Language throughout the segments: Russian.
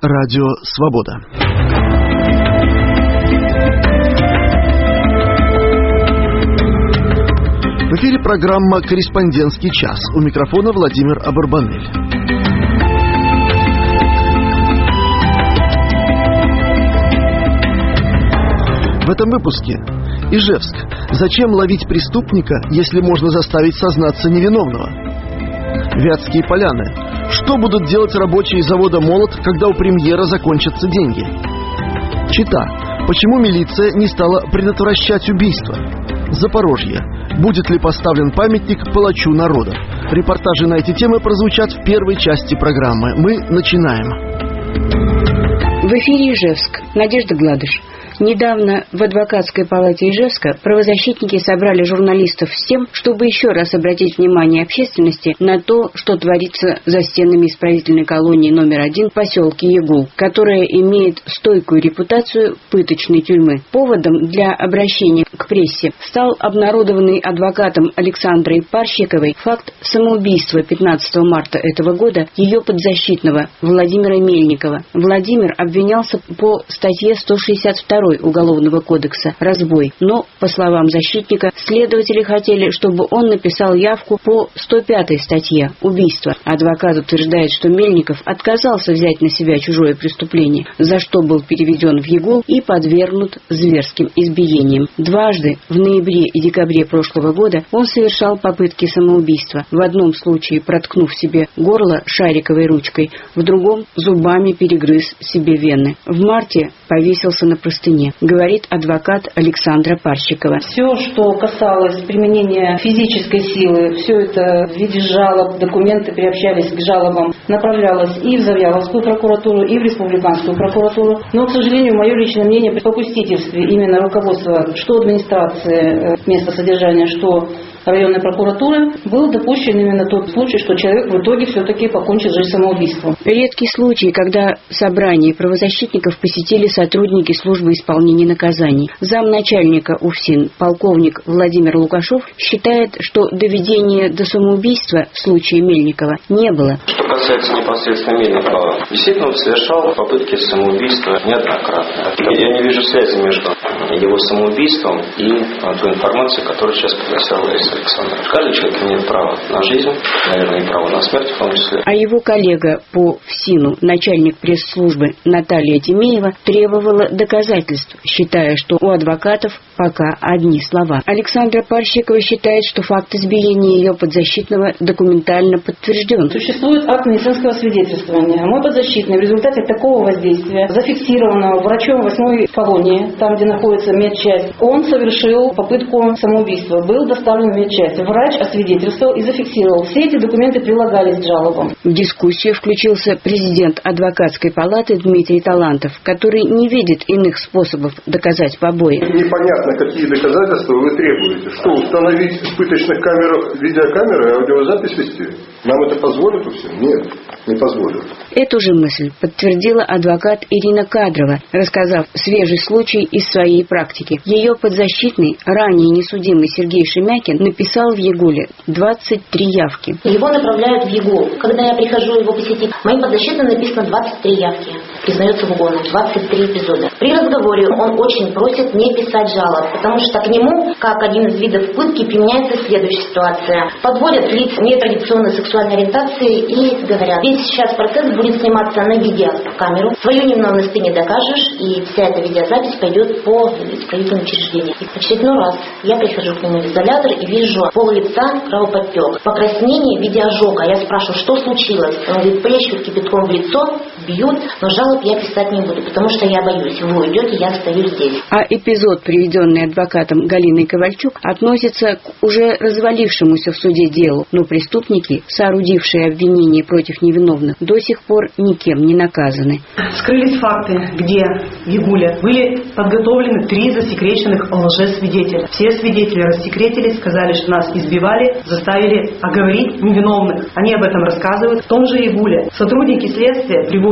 Радио Свобода. В эфире программа «Корреспондентский час». У микрофона Владимир Абарбанель. В этом выпуске Ижевск. Зачем ловить преступника, если можно заставить сознаться невиновного? Вятские поляны. Что будут делать рабочие завода «Молот», когда у премьера закончатся деньги? Чита. Почему милиция не стала предотвращать убийство? Запорожье. Будет ли поставлен памятник палачу народа? Репортажи на эти темы прозвучат в первой части программы. Мы начинаем. В эфире Ижевск. Надежда Гладыш. Недавно в адвокатской палате Ижевска правозащитники собрали журналистов с тем, чтобы еще раз обратить внимание общественности на то, что творится за стенами исправительной колонии номер 1 в поселке Ягул, которая имеет стойкую репутацию пыточной тюрьмы. Поводом для обращения к прессе стал обнародованный адвокатом Александрой Парщиковой факт самоубийства 15 марта этого года ее подзащитного Владимира Мельникова. Владимир обвинялся по статье 162 Уголовного кодекса «Разбой». Но, по словам защитника, следователи хотели, чтобы он написал явку по 105 статье «Убийство». Адвокат утверждает, что Мельников отказался взять на себя чужое преступление, за что был переведен в Ягул и подвергнут зверским избиениям. Дважды, в ноябре и декабре прошлого года, он совершал попытки самоубийства. В одном случае проткнув себе горло шариковой ручкой, в другом зубами перегрыз себе вены. В марте повесился на простыне, говорит адвокат Александра Парщикова. Все, что касалось применения физической силы, все это в виде жалоб, документы приобщались к жалобам, направлялось и в Завьяловскую прокуратуру, и в Республиканскую прокуратуру. Но, к сожалению, мое личное мнение, при попустительстве именно руководства, что администрации места содержания, что районной прокуратуры, был допущен именно тот случай, что человек в итоге все-таки покончил жизнь самоубийством. Редкий случай, когда собрание правозащитников посетили сотрудники службы исполнения наказаний. Замначальника УФСИН, полковник Владимир Лукашов, считает, что доведения до самоубийства в случае Мельникова не было. Что касается непосредственно Мельникова, действительно он совершал попытки самоубийства неоднократно. Я не вижу связи между его самоубийством и той информацией, которую сейчас предоставила Александр. Каждый человек имеет право на жизнь, наверное, и право на смерть в том числе. А его коллега по ФСИНу, начальник пресс-службы Наталья Демеева, требовала доказательств, считая, что у адвокатов пока одни слова. Александра Парщикова считает, что факт избиения ее подзащитного документально подтвержден. Существует акт медицинского свидетельствования. Мой подзащитный в результате такого воздействия, зафиксированного врачом 8-й колонии, там, где находится медчасть, он совершил попытку самоубийства. Был доставлен в медчасть. Врач освидетельствовал и зафиксировал. Все эти документы прилагались к жалобам. В дискуссию включился президент адвокатской палаты Дмитрий Талантов, который не видит иных способов доказать побои. Непонятно, какие доказательства вы требуете. Что, установить в пыточных камерах видеокамеры и аудиозапись вести? Нам это позволит все? Нет, не позволит. Эту же мысль подтвердила адвокат Ирина Кадрова, рассказав свежий случай из своей практики. Ее подзащитный, ранее несудимый Сергей Шемякин, написал в Ягуле 23 явки. Его направляют в Ягул. Когда я прихожу его посетить, моим подзащитным написано 23 явки. Признается в угоне, 23 эпизода. При разговоре он очень просит не писать жалоб, потому что к нему, как один из видов пытки, применяется следующая ситуация. Подводят лиц нетрадиционной сексуальной ориентации и говорят: весь сейчас процесс будет сниматься на видеокамеру, свою невиновность ты не докажешь, и вся эта видеозапись пойдет по исправительному учреждению. И в очередной раз я прихожу к нему в изолятор и вижу пол лица, кровоподтек, покраснение в виде ожога. Я спрашиваю, что случилось? Он говорит: плещут кипятком в лицо, бьют, но жалоб я писать не буду, потому что я боюсь. Вы уйдете, я стою здесь. А эпизод, приведенный адвокатом Галиной Ковальчук, относится к уже развалившемуся в суде делу, но преступники, соорудившие обвинения против невиновных, до сих пор никем не наказаны. Скрылись факты, где в Ягуле были подготовлены 3 засекреченных лжесвидетеля. Все свидетели рассекретились, сказали, что нас избивали, заставили оговорить невиновных. Они об этом рассказывают. В том же Ягуле сотрудники следствия приводят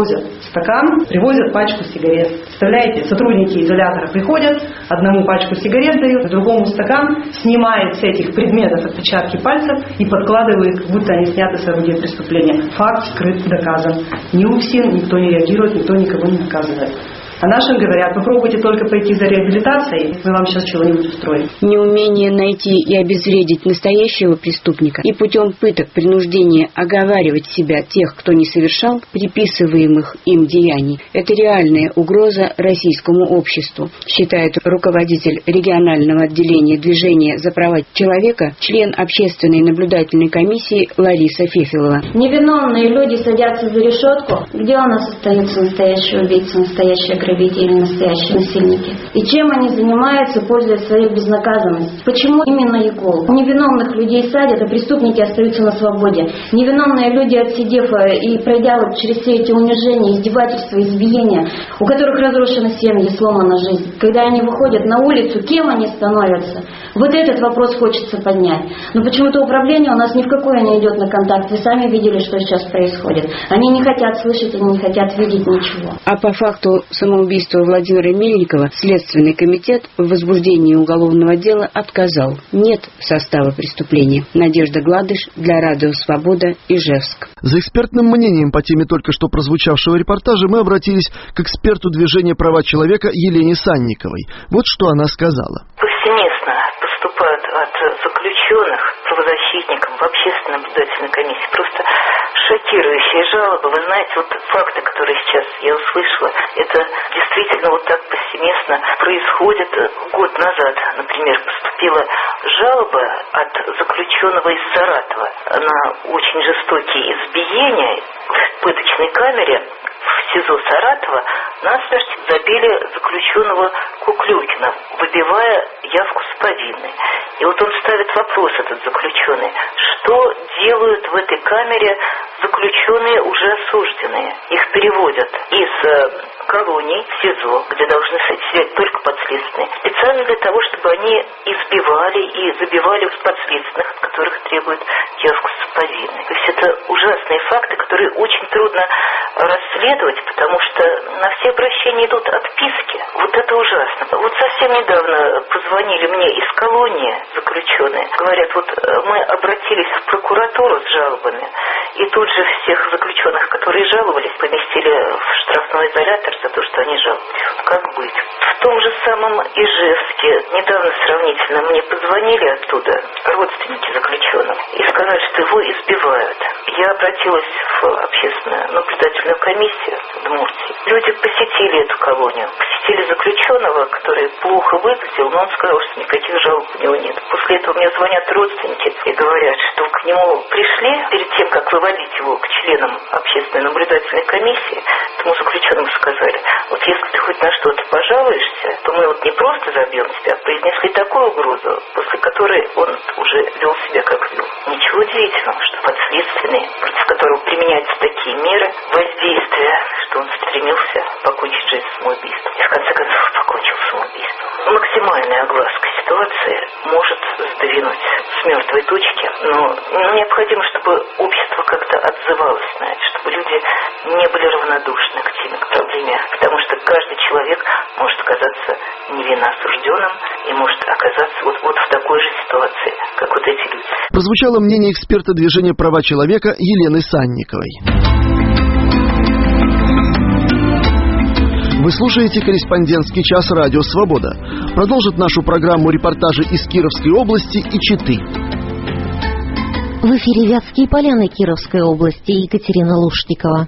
привозят стакан, привозят пачку сигарет. Представляете, сотрудники изолятора приходят, одному пачку сигарет дают, другому стакан, снимает с этих предметов отпечатки пальцев и подкладывает, как будто они сняты с орудия преступления. Факт скрыт, доказан. Ни УФСИН, никто не реагирует, никто никого не наказывает. А нашим говорят, попробуйте только пойти за реабилитацией, мы вам сейчас чего-нибудь устроим. Неумение найти и обезвредить настоящего преступника и путем пыток принуждения оговаривать себя тех, кто не совершал приписываемых им деяний, это реальная угроза российскому обществу, считает руководитель регионального отделения движения за права человека, член общественной наблюдательной комиссии Лариса Фефелова. Невиновные люди садятся за решетку, где у нас остаются настоящие убийцы, настоящие грабители или настоящие насильники. И чем они занимаются, пользуясь своей безнаказанностью? Почему именно ИГОЛ? Невиновных людей садят, а преступники остаются на свободе. Невиновные люди, отсидев и пройдя вот через все эти унижения, издевательства, избиения, у которых разрушены семьи, сломана жизнь, когда они выходят на улицу, кем они становятся? Вот этот вопрос хочется поднять. Но почему-то управление у нас ни в какое не идет на контакт. Вы сами видели, что сейчас происходит. Они не хотят слышать, они не хотят видеть ничего. А по факту самоубийства Владимира Мельникова Следственный комитет в возбуждении уголовного дела отказал. Нет состава преступления. Надежда Гладыш для Радио Свобода, Ижевск. За экспертным мнением по теме только что прозвучавшего репортажа мы обратились к эксперту движения «Права человека» Елене Санниковой. Вот что она сказала. Повсеместно поступают от заключенных правозащитникам в общественной наблюдательной комиссии просто шокирующие жалобы. Вы знаете, вот факты, которые сейчас я услышала, это действительно вот так повсеместно происходит. Год назад, например, поступила жалоба от заключенного из Саратова на очень жестокие избиения в пыточной камере в СИЗО Саратова. Насмерть забили заключенного Куклюкина, выбивая явку с повинной. И вот он ставит вопрос, этот заключенный, что делают в этой камере заключенные уже осужденные. Их переводят из колоний в СИЗО, где должны сидеть только подследственные, специально для того, чтобы они избивали и забивали подследственных, от которых требуют явку с повинной. То есть это ужасные факты, которые очень трудно расследовать, потому что на все обращения идут отписки. Вот это ужасно. Вот совсем недавно позвонили мне из колонии заключенные. Говорят, вот мы обратились в прокуратуру с жалобами, и тут же всех заключенных, которые жаловались, поместили в штрафной изолятор за то, что они жаловались. Как быть? В том же самом Ижевске недавно сравнительно мне позвонили оттуда родственники заключенных и сказали, что его избивают. Я обратилась в общественную наблюдательную комиссию в Удмуртии. Люди посетили эту колонию, посетили заключенного, который плохо выглядел, но он сказал, что никаких жалоб у него нет. После этого мне звонят родственники и говорят, что к нему пришли перед тем, как выводить его к членам общественной наблюдательной комиссии, тому заключенному сказали, вот если ты хоть на что-то пожалуешься, то мы вот не просто забьем тебя, а произнесли такую угрозу, после которой он уже вел себя как вел. Ничего удивительного, что подследственный, против которого применяются такие меры воздействия, что он стремился покончить жизнь самоубийством. И в конце концов покончил самоубийством. Максимальная огласка ситуации может сдвинуть с мертвой точки, но необходимо, чтобы общество как-то отзывалось на это, чтобы люди не были равнодушны к теме, к проблеме, потому что каждый человек может оказаться невинно осужденным и может оказаться вот в такой же ситуации, как вот эти люди. Прозвучало мнение эксперта движения «Права человека» Елены Санниковой. Вы слушаете «Корреспондентский час» Радио Свобода. Продолжит нашу программу репортажи из Кировской области и Читы. В эфире Вятские Поляны Кировской области, Екатерина Лушникова.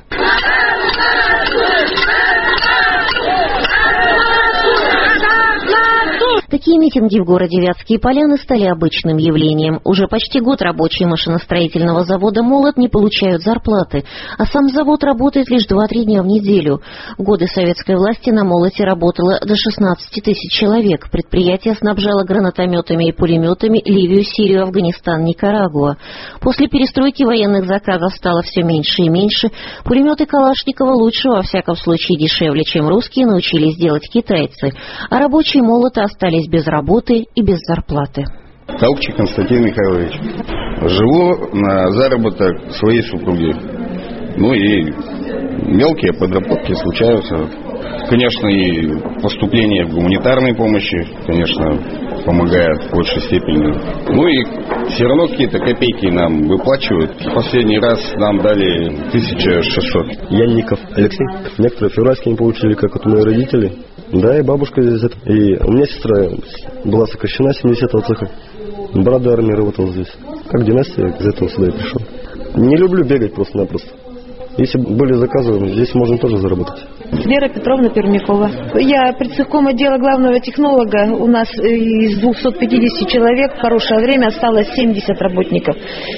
Такие митинги в городе Вятские Поляны стали обычным явлением. Уже почти год рабочие машиностроительного завода «Молот» не получают зарплаты, а сам завод работает лишь 2-3 дня в неделю. В годы советской власти на «Молоте» работало до 16 тысяч человек. Предприятие снабжало гранатометами и пулеметами Ливию, Сирию, Афганистан, Никарагуа. После перестройки военных заказов стало все меньше и меньше. Пулеметы Калашникова лучше, во всяком случае дешевле, чем русские, научились делать китайцы. А рабочие «Молота» остались без работы и без зарплаты. Толкчик Константин Михайлович. Живу на заработок своей супруги. Ну и мелкие подработки случаются. Конечно, и поступление в гуманитарной помощи, конечно, помогает в большей степени. Ну и все равно какие-то копейки нам выплачивают. Последний раз нам дали 1600. Янников Алексей. Некоторые февральские не получили, как вот мои родители. Да, и бабушка здесь. И у меня сестра была сокращена 70-го цеха. Брат до армии работал здесь. Как династия, из этого сюда и пришел. Не люблю бегать просто-напросто. Если были заказы, здесь можно тоже заработать. Вера Петровна Пермякова. Я предцехком отдела главного технолога. У нас из 250 человек в хорошее время осталось 70 работников.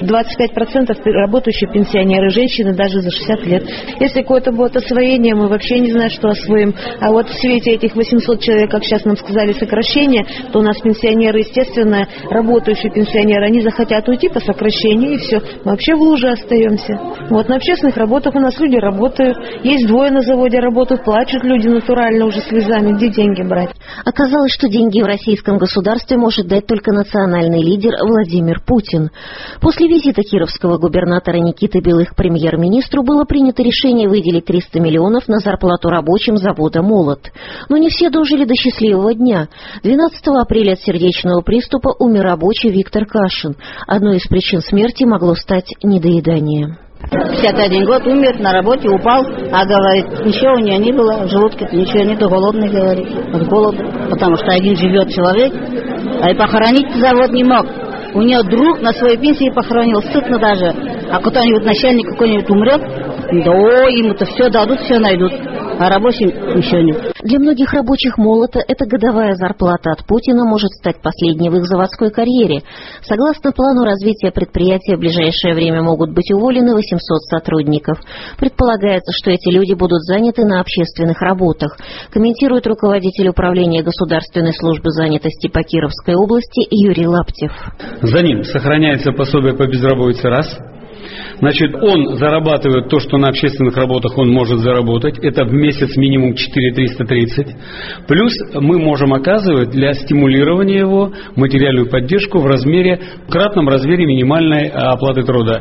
25% работающие пенсионеры, женщины даже за 60 лет. Если какое-то будет освоение, мы вообще не знаем, что освоим. А вот в свете этих 800 человек, как сейчас нам сказали, сокращение, то у нас пенсионеры, естественно, работающие пенсионеры, они захотят уйти по сокращению, и все. Мы вообще в луже остаемся. Вот на общественных работах у нас люди работают. Есть двое на заводе работают, плачут люди натурально уже слезами. Где деньги брать? Оказалось, что деньги в российском государстве может дать только национальный лидер Владимир Путин. После визита кировского губернатора Никиты Белых к премьер-министру было принято решение выделить 300 миллионов на зарплату рабочим завода «Молот». Но не все дожили до счастливого дня. 12 апреля от сердечного приступа умер рабочий Виктор Кашин. Одной из причин смерти могло стать недоедание. 51 год умер, на работе упал, а говорит, ничего у нее не было, в желудке-то ничего нету, голодный, говорит, от голода, потому что один живет человек, а и похоронить завод не мог. У нее друг на своей пенсии похоронил, стыдно даже, а кто-нибудь начальник какой-нибудь умрет, да ему-то все дадут, все найдут. А рабочим еще нет. Для многих рабочих «Молота» эта годовая зарплата от Путина может стать последней в их заводской карьере. Согласно плану развития предприятия, в ближайшее время могут быть уволены 800 сотрудников. Предполагается, что эти люди будут заняты на общественных работах, комментирует руководитель управления Государственной службы занятости по Кировской области Юрий Лаптев. За ним сохраняется пособие по безработице раз. Значит, он зарабатывает то, что на общественных работах он может заработать. Это в месяц минимум 4330. Плюс мы можем оказывать для стимулирования его материальную поддержку в кратном размере минимальной оплаты труда.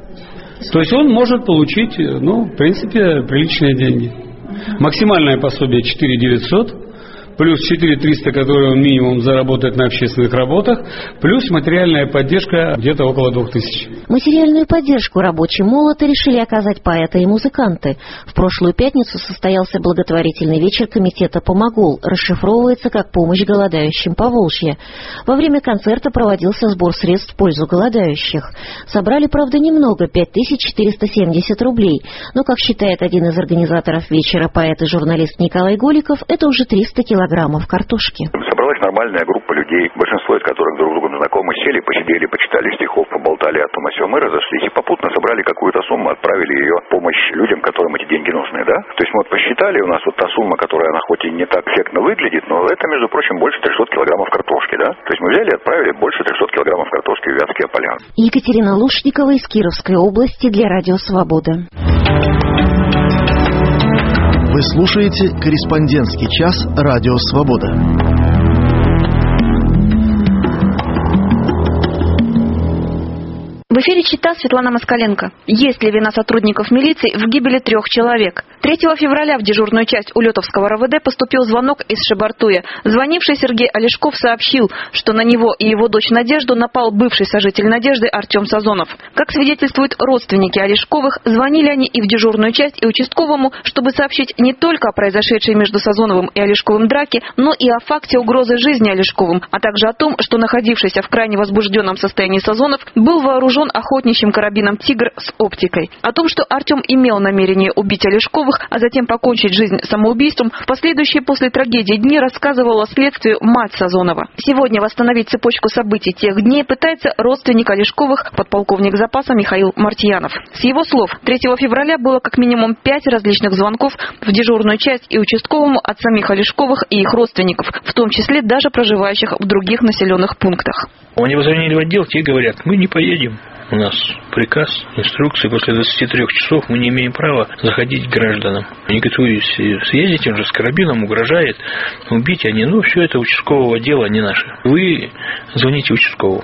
То есть он может получить, в принципе, приличные деньги. Максимальное пособие 4900. Плюс 4300, которые он минимум заработает на общественных работах, плюс материальная поддержка где-то около 2000. Материальную поддержку рабочим «Молота» решили оказать поэты и музыканты. В прошлую пятницу состоялся благотворительный вечер комитета «Помогол», расшифровывается как «Помощь голодающим Поволжья». Во время концерта проводился сбор средств в пользу голодающих. Собрали, правда, немного, 5470 рублей. Но, как считает один из организаторов вечера, поэт и журналист Николай Голиков, это уже 300 килограммов картошки. Собралась нормальная группа людей, большинство из которых друг с другом знакомы, сели, посидели, почитали стихов, поболтали о том о сём, мы разошлись и попутно собрали какую-то сумму, отправили ее в помощь людям, которым эти деньги нужны, да? То есть мы вот посчитали, у нас вот та сумма, которая она хоть и не так эффектно выглядит, но это, между прочим, больше 300 килограммов картошки, да? То есть мы взяли и отправили больше 300 килограммов картошки в Вятские Поляны. Екатерина Лушникова из Кировской области для Радио Свобода. Вы слушаете «Корреспондентский час» Радио Свобода. В эфире «Чита», Светлана Москаленко. Есть ли вина сотрудников милиции в гибели 3 человек? 3 февраля в дежурную часть Улетовского РОВД поступил звонок из Шебартуя. Звонивший Сергей Олешков сообщил, что на него и его дочь Надежду напал бывший сожитель Надежды Артем Сазонов. Как свидетельствуют родственники Олешковых, звонили они и в дежурную часть, и участковому, чтобы сообщить не только о произошедшей между Сазоновым и Олешковым драке, но и о факте угрозы жизни Олешковым, а также о том, что находившийся в крайне возбужденном состоянии Сазонов был вооружен охотничьим карабином «Тигр» с оптикой. О том, что Артем имел намерение убить Олешковых, а затем покончить жизнь самоубийством, в последующие после трагедии дни рассказывала следствию мать Сазонова. Сегодня восстановить цепочку событий тех дней пытается родственник Олешковых, подполковник запаса Михаил Мартьянов. С его слов, 3 февраля было как минимум 5 различных звонков в дежурную часть и участковому от самих Олешковых и их родственников, в том числе даже проживающих в других населенных пунктах. Они позвонили в отдел, те говорят, мы не поедем. У нас приказ, инструкции, после 23 часов мы не имеем права заходить к гражданам. Они говорят, вы съездите, он же с карабином угрожает, убить они, все это участкового дела, не наше. Вы звоните участковому.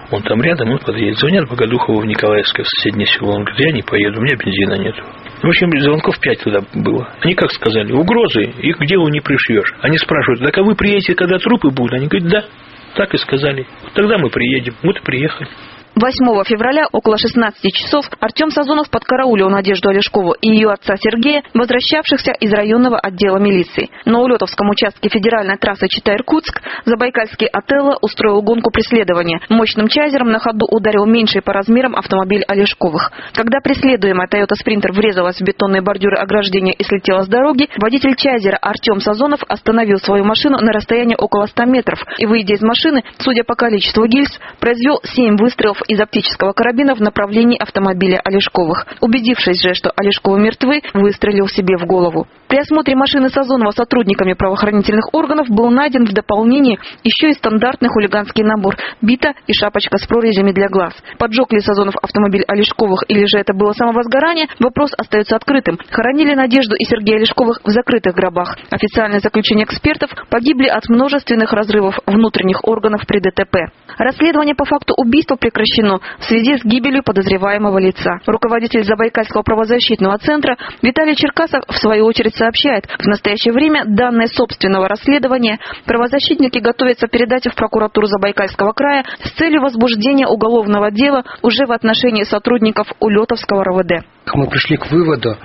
Он там рядом, он подъедет. Звонят Богодухову в Николаевское, в соседнее село. Он говорит, я не поеду, у меня бензина нету. В общем, звонков 5 туда было. Они как сказали, угрозы, их к делу не пришьешь. Они спрашивают, так а вы приедете, когда трупы будут? Они говорят, да, так и сказали. Тогда мы приедем. Вот и приехали. 8 февраля около 16 часов Артем Сазонов подкараулил Надежду Олешкову и ее отца Сергея, возвращавшихся из районного отдела милиции. На Улетовском участке федеральной трассы Чита-Иркутск забайкальский Отелло устроил гонку преследования. Мощным чайзером на ходу ударил меньший по размерам автомобиль Олешковых. Когда преследуемая Toyota Sprinter врезалась в бетонные бордюры ограждения и слетела с дороги, водитель чайзера Артем Сазонов остановил свою машину на расстоянии около 100 метров и, выйдя из машины, судя по количеству гильз, произвел 7 выстрелов из оптического карабина в направлении автомобиля Олешковых. Убедившись же, что Олешковы мертвы, выстрелил себе в голову. При осмотре машины Сазонова сотрудниками правоохранительных органов был найден в дополнение еще и стандартный хулиганский набор – бита и шапочка с прорезями для глаз. Поджег ли Сазонов автомобиль Олешковых или же это было самовозгорание, вопрос остается открытым. Хоронили Надежду и Сергея Олешковых в закрытых гробах. Официальное заключение экспертов – погибли от множественных разрывов внутренних органов при ДТП. Расследование по факту убийства прекращено в связи с гибелью подозреваемого лица. Руководитель Забайкальского правозащитного центра Виталий Черкасов в свою очередь сообщает, в настоящее время данные собственного расследования правозащитники готовятся передать в прокуратуру Забайкальского края с целью возбуждения уголовного дела уже в отношении сотрудников Улетовского РОВД. Мы пришли к выводу,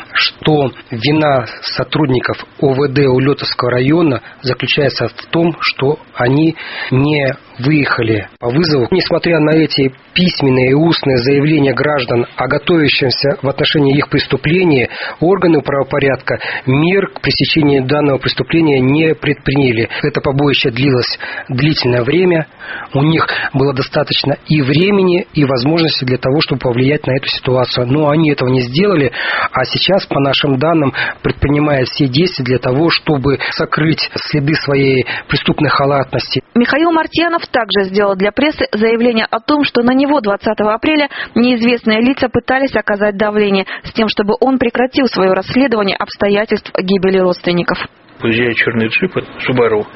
что вина сотрудников ОВД Улетовского района заключается в том, что они не выехали по вызову. Несмотря на эти письменные и устные заявления граждан о готовящемся в отношении их преступления, органы правопорядка мер к пресечению данного преступления не предприняли. Это побоище длилось длительное время. У них было достаточно и времени, и возможности для того, чтобы повлиять на эту ситуацию. Но они этого не сделали, а сейчас, по нашим данным, предпринимают все действия для того, чтобы сокрыть следы своей преступной халатности. Михаил Мартьянов также сделал для прессы заявление о том, что на него 20 апреля неизвестные лица пытались оказать давление с тем, чтобы он прекратил свое расследование обстоятельств гибели родственников. Приезжает черный джип, Subaru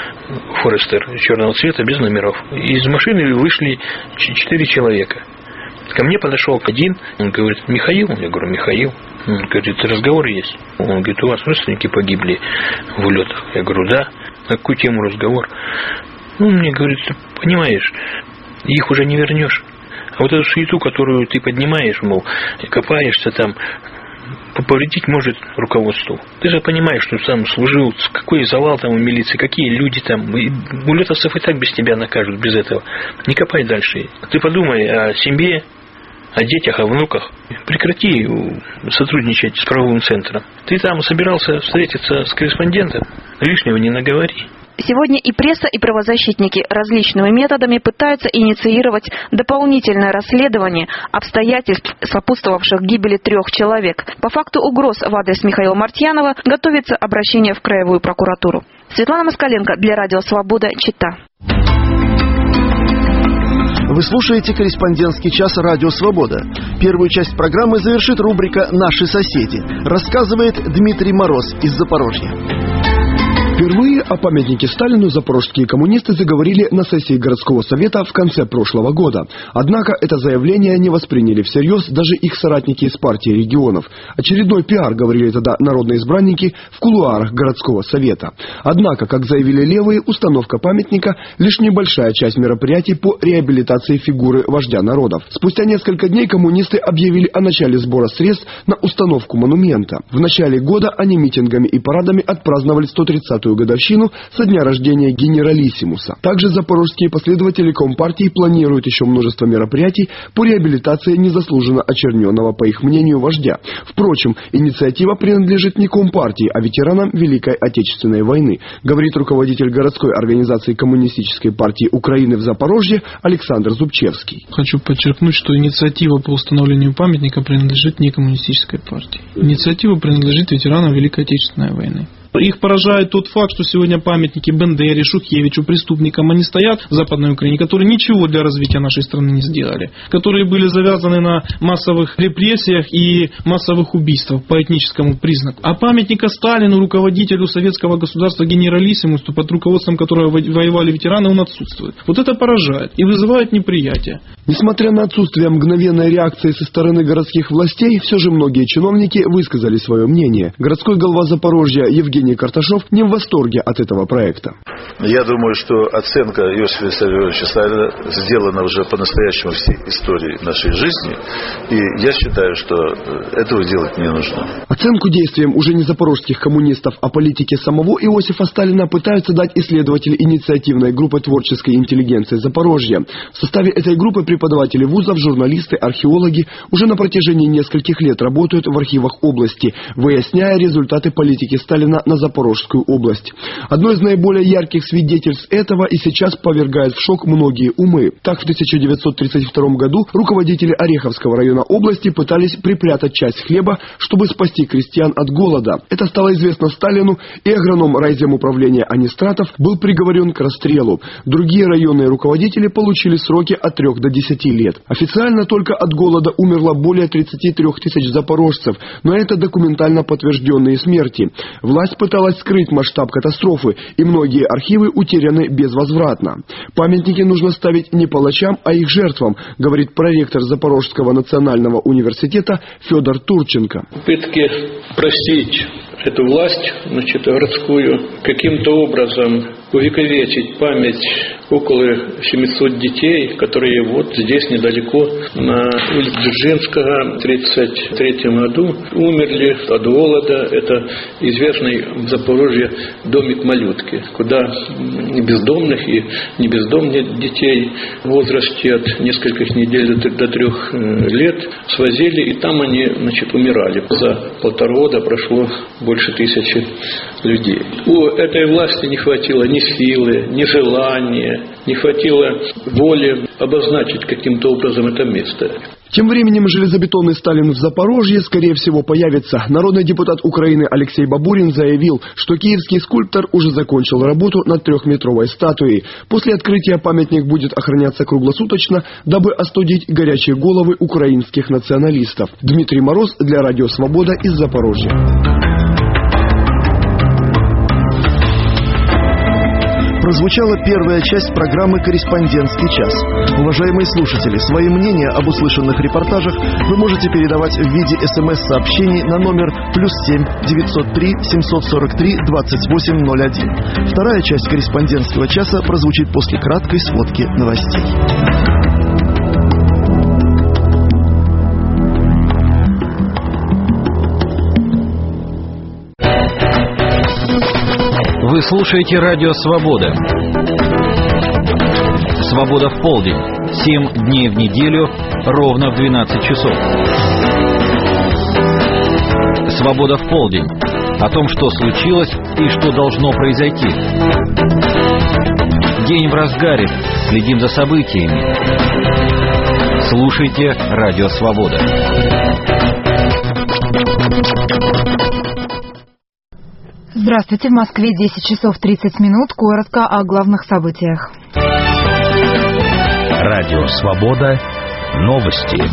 Forester черного цвета, без номеров. Из машины вышли 4 человека. Ко мне подошел один, он говорит, Михаил? Я говорю, Михаил. Он говорит, разговор есть. Он говорит, у вас родственники погибли в Улетах? Я говорю, да. На какую тему разговор? Он мне говорит, ты понимаешь, их уже не вернешь. А вот эту суету, которую ты поднимаешь, мол, копаешься там, повредить может руководству. Ты же понимаешь, что сам служил, какой завал там у милиции, какие люди там. Улетовцев и так без тебя накажут, без этого. Не копай дальше. Ты подумай о семье, о детях, о внуках. Прекрати сотрудничать с правовым центром. Ты там собирался встретиться с корреспондентом, лишнего не наговори. Сегодня и пресса, и правозащитники различными методами пытаются инициировать дополнительное расследование обстоятельств, сопутствовавших гибели 3 человек. По факту угроз в адрес Михаила Мартьянова готовится обращение в Краевую прокуратуру. Светлана Москаленко для Радио Свобода, Чита. Вы слушаете «Корреспондентский час» Радио Свобода. Первую часть программы завершит рубрика «Наши соседи». Рассказывает Дмитрий Мороз из Запорожья. Впервые о памятнике Сталину запорожские коммунисты заговорили на сессии городского совета в конце прошлого года. Однако это заявление не восприняли всерьез даже их соратники из партии регионов. Очередной пиар, говорили тогда народные избранники в кулуарах городского совета. Однако, как заявили левые, установка памятника – лишь небольшая часть мероприятий по реабилитации фигуры вождя народов. Спустя несколько дней коммунисты объявили о начале сбора средств на установку монумента. В начале года они митингами и парадами отпраздновали 130-ю годовщину со дня рождения генералиссимуса. Также запорожские последователи Компартии планируют еще множество мероприятий по реабилитации незаслуженно очерненного, по их мнению, вождя. Впрочем, инициатива принадлежит не Компартии, а ветеранам Великой Отечественной войны, говорит руководитель городской организации Коммунистической партии Украины в Запорожье Александр Зубчевский. Хочу подчеркнуть, что инициатива по установлению памятника принадлежит не Коммунистической партии. Инициатива принадлежит ветеранам Великой Отечественной войны. Их поражает тот факт, что сегодня памятники Бендере, Шухевичу, преступникам, они стоят в Западной Украине, которые ничего для развития нашей страны не сделали, которые были завязаны на массовых репрессиях и массовых убийствах по этническому признаку. А памятника Сталину, руководителю советского государства генералиссимусу, под руководством которого воевали ветераны, он отсутствует. Вот это поражает и вызывает неприятие. Несмотря на отсутствие мгновенной реакции со стороны городских властей, все же многие чиновники высказали свое мнение. Городской глава Запорожья Евгений Карташов не в восторге от этого проекта. Я думаю, что оценка Иосифа Виссарионовича Сталина сделана уже по-настоящему всей истории нашей жизни. И я считаю, что этого делать не нужно. Оценку действиям уже не запорожских коммунистов, а политики самого Иосифа Сталина пытаются дать исследователи инициативной группы творческой интеллигенции Запорожья. В составе этой группы преподаватели вузов, журналисты, археологи уже на протяжении нескольких лет работают в архивах области, выясняя результаты политики Сталина на Запорожскую область. Одно из наиболее ярких свидетельств этого и сейчас повергает в шок многие умы. Так, в 1932 году руководители Ореховского района области пытались припрятать часть хлеба, чтобы спасти крестьян от голода. Это стало известно Сталину, и агроном райземуправления Анистратов был приговорен к расстрелу. Другие районные руководители получили сроки от 3 до 10 лет. Официально только от голода умерло более 33 тысяч запорожцев, но это документально подтвержденные смерти. Власть пыталась скрыть масштаб катастрофы, и многие архивы утеряны безвозвратно. Памятники нужно ставить не палачам, а их жертвам, говорит проректор Запорожского национального университета Федор Турченко. Попытки простить эту власть, городскую, каким-то образом увековечить память около 700 детей, которые вот здесь недалеко на улице Дзержинского в 1933 году умерли от голода. Это известный в Запорожье домик малютки, куда бездомных и небездомных детей в возрасте от нескольких недель до 3 лет свозили, и там они умирали. За 1,5 года прошло больше 1000 людей. У этой власти не хватило ни силы, ни желания, не хватило воли обозначить каким-то образом это место. Тем временем железобетонный Сталин в Запорожье, скорее всего, появится. Народный депутат Украины Алексей Бабурин заявил, что киевский скульптор уже закончил работу над 3-метровой статуей. После открытия памятник будет охраняться круглосуточно, дабы остудить горячие головы украинских националистов. Дмитрий Мороз для Радио Свобода из Запорожья. Прозвучала первая часть программы «Корреспондентский час». Уважаемые слушатели, свои мнения об услышанных репортажах вы можете передавать в виде СМС-сообщений на номер +7 903 743 2801. Вторая часть «Корреспондентского часа» прозвучит после краткой сводки новостей. Вы слушаете Радио Свобода. Свобода в полдень. 7 дней в неделю, ровно в 12 часов. Свобода в полдень. О том, что случилось и что должно произойти. День в разгаре. Следим за событиями. Слушайте Радио Свобода. Здравствуйте, в Москве 10 часов 30 минут. Коротко о главных событиях. Радио Свобода. Новости.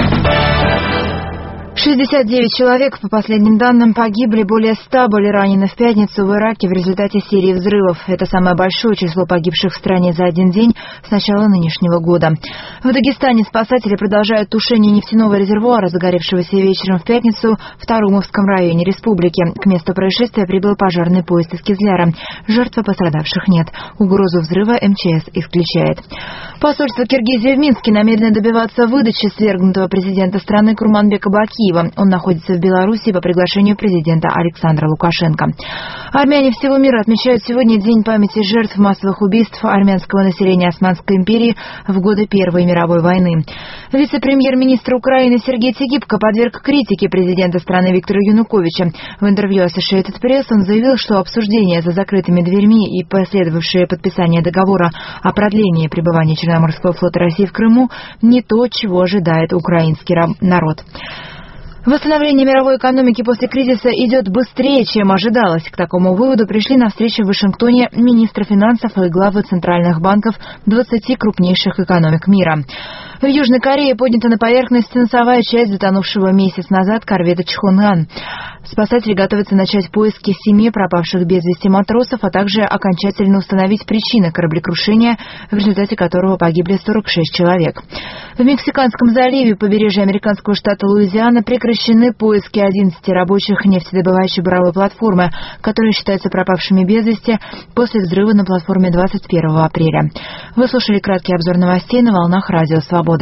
69 человек, по последним данным, погибли, более 100 были ранены в пятницу в Ираке в результате серии взрывов. Это самое большое число погибших в стране за один день с начала нынешнего года. В Дагестане спасатели продолжают тушение нефтяного резервуара, загоревшегося вечером в пятницу в Тарумовском районе республики. К месту происшествия прибыл пожарный поезд из Кизляра. Жертв и пострадавших нет. Угрозу взрыва МЧС исключает. Посольство Киргизии в Минске намерено добиваться выдачи свергнутого президента страны Курманбека Бакиева. Он находится в Беларуси по приглашению президента Александра Лукашенко. Армяне всего мира отмечают сегодня День памяти жертв массовых убийств армянского населения Османской империи в годы Первой мировой войны. Вице-премьер-министр Украины Сергей Тегибко подверг критике президента страны Виктора Януковича. В интервью Associated Press он заявил, что обсуждение за закрытыми дверьми и последовавшее подписание договора о продлении пребывания Черноморского флота России в Крыму не то, чего ожидает украинский народ. Восстановление мировой экономики после кризиса идет быстрее, чем ожидалось. К такому выводу пришли на встрече в Вашингтоне министры финансов и главы центральных банков 20 крупнейших экономик мира. В Южной Корее поднята на поверхность носовая часть затонувшего месяц назад корвета «Чхонган». Спасатели готовятся начать поиски 7 пропавших без вести матросов, а также окончательно установить причины кораблекрушения, в результате которого погибли 46 человек. В Мексиканском заливе, побережье американского штата Луизиана, прекращены поиски 11 рабочих нефтедобывающей буровой платформы, которые считаются пропавшими без вести после взрыва на платформе 21 апреля. Вы слушали краткий обзор новостей на волнах Радио Свобода.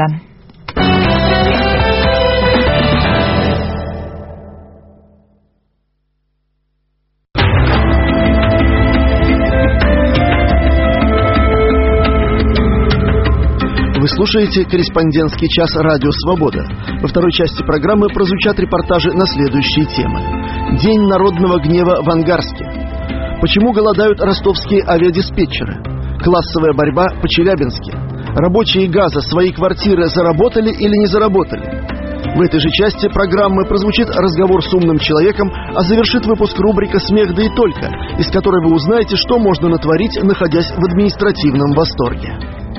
Вы слушаете «Корреспондентский час» Радио Свобода. Во второй части программы прозвучат репортажи на следующие темы. День народного гнева в Ангарске. Почему голодают ростовские авиадиспетчеры? Классовая борьба по Челябинске. Рабочие ГАЗа свои квартиры заработали или не заработали? В этой же части программы прозвучит разговор с умным человеком, а завершит выпуск рубрика «Смех да и только», из которой вы узнаете, что можно натворить, находясь в административном восторге.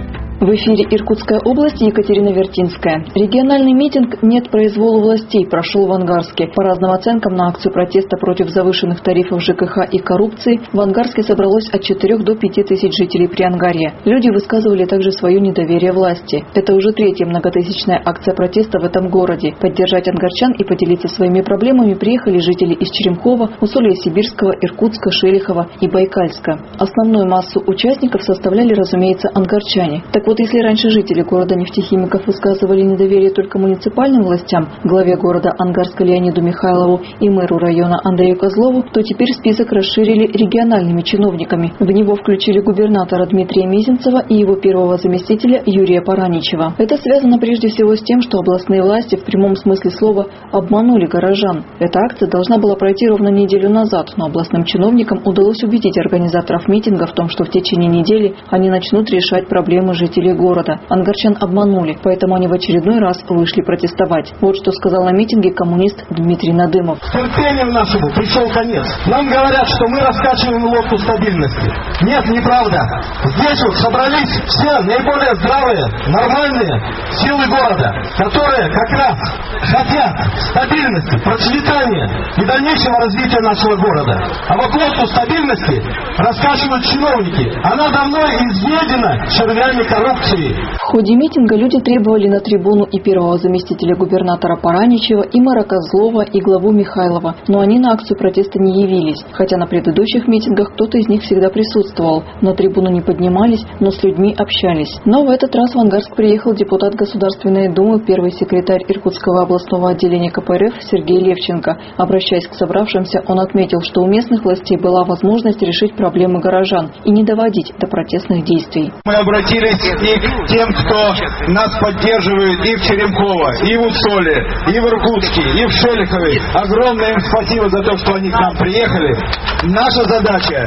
В эфире Иркутская область, Екатерина Вертинская. Региональный митинг «Нет произвола властей» прошел в Ангарске. По разным оценкам, на акцию протеста против завышенных тарифов ЖКХ и коррупции в Ангарске собралось от 4 до 5 тысяч жителей Приангарья. Люди высказывали также свое недоверие власти. Это уже 3-я многотысячная акция протеста в этом городе. Поддержать ангарчан и поделиться своими проблемами приехали жители из Черемхова, Усолья-Сибирского, Иркутска, Шелихова и Байкальска. Основную массу участников составляли, разумеется, ангарчане. Так вот, если раньше жители города нефтехимиков высказывали недоверие только муниципальным властям, главе города Ангарска Леониду Михайлову и мэру района Андрею Козлову, то теперь список расширили региональными чиновниками. В него включили губернатора Дмитрия Мезенцева и его первого заместителя Юрия Параничева. Это связано прежде всего с тем, что областные власти в прямом смысле слова обманули горожан. Эта акция должна была пройти ровно неделю назад, но областным чиновникам удалось убедить организаторов митинга в том, что в течение недели они начнут решать проблемы жителей города. Ангарчан обманули, поэтому они в очередной раз вышли протестовать. Вот что сказал на митинге коммунист Дмитрий Надымов. Терпению нашему пришел конец. Нам говорят, что мы раскачиваем лодку стабильности. Нет, неправда. Здесь вот собрались все наиболее здравые, нормальные силы города, которые как раз хотят стабильности, процветания и дальнейшего развития нашего города. А вот лодку стабильности раскачивают чиновники. Она давно изъедена червями коррупции. В ходе митинга люди требовали на трибуну и первого заместителя губернатора Параничева, и мэра Козлова, и главу Михайлова. Но они на акцию протеста не явились. Хотя на предыдущих митингах кто-то из них всегда присутствовал. На трибуну не поднимались, но с людьми общались. Но в этот раз в Ангарск приехал депутат Государственной Думы, первый секретарь Иркутского областного отделения КПРФ Сергей Левченко. Обращаясь к собравшимся, он отметил, что у местных властей была возможность решить проблемы горожан и не доводить до протестных действий. Мы обратились и к тем, кто нас поддерживает и в Черемхово, и в Усоле, и в Иркутске, и в Шелихове. Огромное им спасибо за то, что они к нам приехали. Наша задача,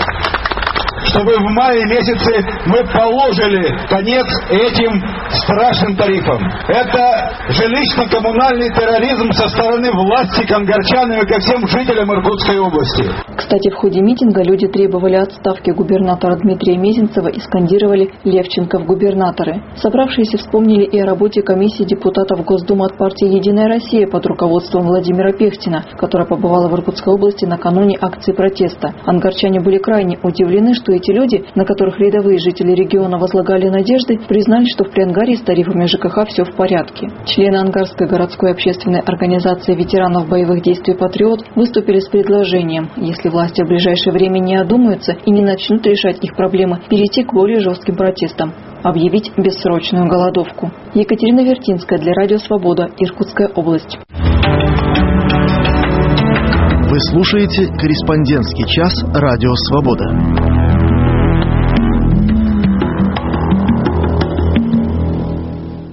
чтобы в мае месяце мы положили конец этим страшным тарифам. Это жилищно-коммунальный терроризм со стороны власти к ангарчанам и ко всем жителям Иркутской области. Кстати, в ходе митинга люди требовали отставки губернатора Дмитрия Мезенцева и скандировали «Левченко в губернаторы». Собравшиеся вспомнили и о работе комиссии депутатов Госдумы от партии «Единая Россия» под руководством Владимира Пехтина, которая побывала в Иркутской области накануне акции протеста. Ангарчане были крайне удивлены, что эти люди, на которых рядовые жители региона возлагали надежды, признали, что в Приангарье с тарифами ЖКХ все в порядке. Члены Ангарской городской общественной организации ветеранов боевых действий «Патриот» выступили с предложением, если власти в ближайшее время не одумаются и не начнут решать их проблемы, перейти к более жестким протестам, объявить бессрочную голодовку. Екатерина Вертинская для Радио Свобода, Иркутская область. Вы слушаете «Корреспондентский час» Радио Свобода.